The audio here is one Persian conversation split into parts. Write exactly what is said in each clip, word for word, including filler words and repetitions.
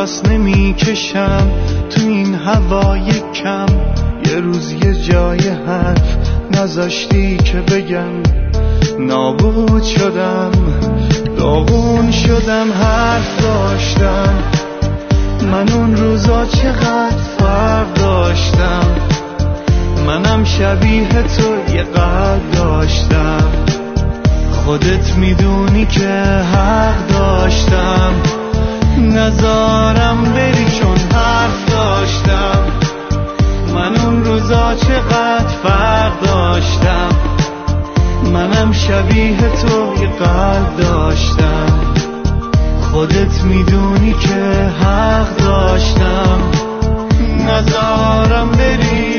نفس نمی کشم تو این هوای کم. یه روز یه جای حرف نذاشتی که بگم، نابود شدم، داغون شدم. حرف داشتم من اون روزا چقدر فرق داشتم. منم شبیه تو یه قلب داشتم، خودت میدونی که حق داشتم. نذارم بری چون حرف داشتم. من اون روزا چقدر فرق داشتم. منم شبیه تو یه قلب داشتم، خودت میدونی که حق داشتم. نذارم بری.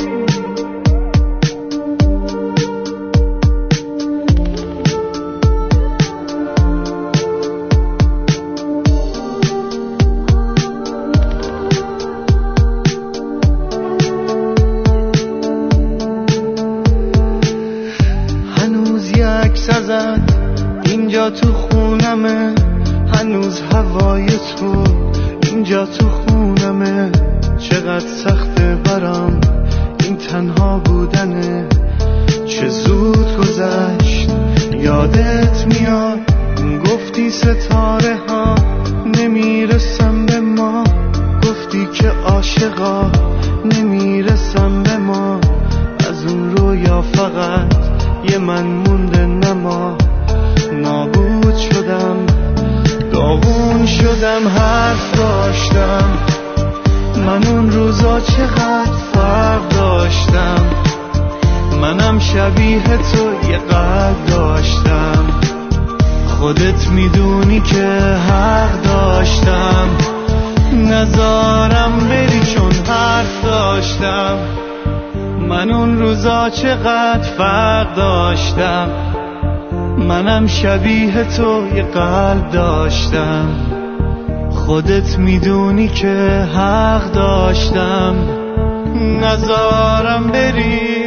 ازت اینجا تو خونمه، هنوز هوای تو اینجا تو خونمه. چقدر سخته برام این تنها بودنه، چه زود گذشت یادت میاد. گفتی ستاره ها نمیرسم به ما، گفتی که عاشقا نمیرسم به ما. از اون رویا فقط یه من مونده نما. نابود شدم، داغون شدم. حرف داشتم من اون روزا چقدر فرق داشتم. منم شبیه تو یه قلب داشتم، خودت میدونی که حق داشتم. نذارم بری چون حرف داشتم. من اون روزا چقدر فرق داشتم. منم شبیه تو یه قلب داشتم، خودت میدونی که حق داشتم. نذارم بری.